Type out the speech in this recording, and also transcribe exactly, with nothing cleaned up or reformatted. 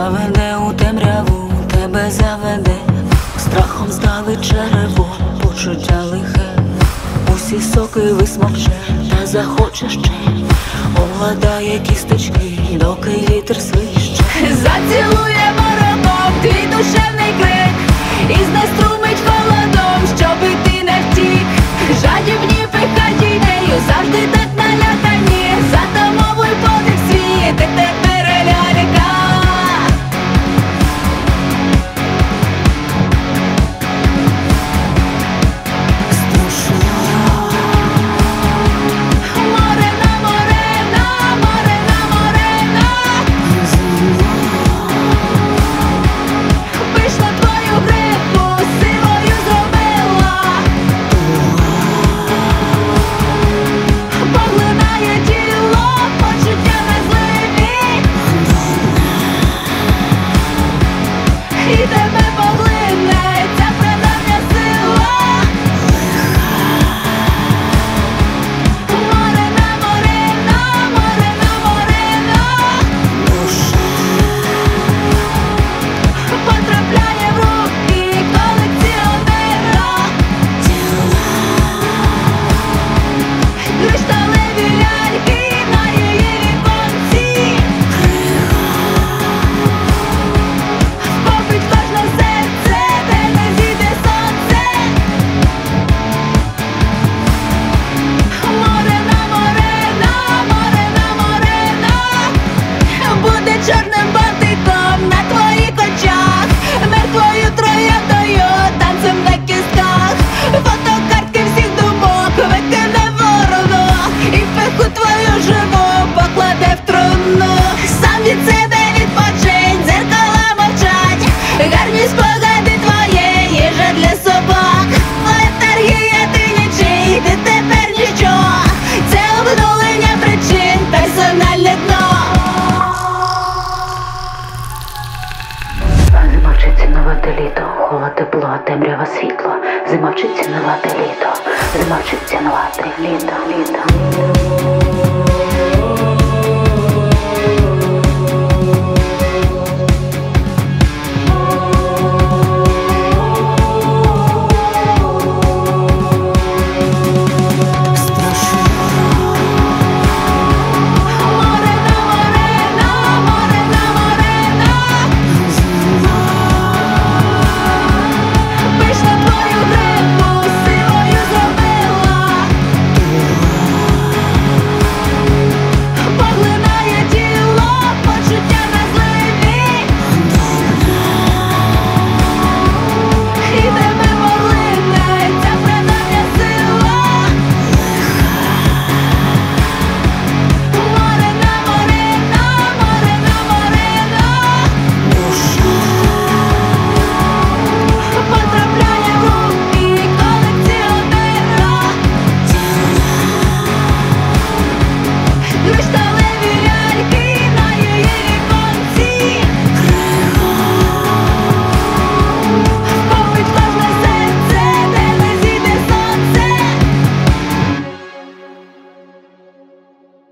заведе у темряву, тебе заведе, страхом здавить черево, почуття лихе, усі соки висмокче, та захоче ще, овладає кісточки, доки вітер свище. Зацілуємо ротом твій душевний крик, і знеструмить холодом, щоби ти не втік. Жадібні пихаті нею завжди так налякані, затамовуй подих свій, ти тепер лялька. Морена, морена, морена, морена, пишно твою гривку сивою зробила, поглинає тіло, почуття незливі, і тебе поглине ця прадавня сила. Морена, морена, морена, морена, потрапляє в руки колекціонера. Кришталеві ляльки на її віконці, вхопить кожне серце, де не зійде сонце. Морена, морена, морена, морена, буде чорним бантиком на твоїх очах, мертвою трояндою, танцем на кістках, фотокартки всіх думок викине ворону, і пиху твою живу покладе в труну. Сам від себе відпочинь, дзеркала мовчать, гарні спогади твоє, їжа для собак. Летаргія, ти нічий, ти тепер ніщо, це обнулення причин, персональне дно. Зима вчить цінувати літо, холод, тепло, темрява, світло. Зима вчить цінувати літо, зима вчить цінувати літо, літо.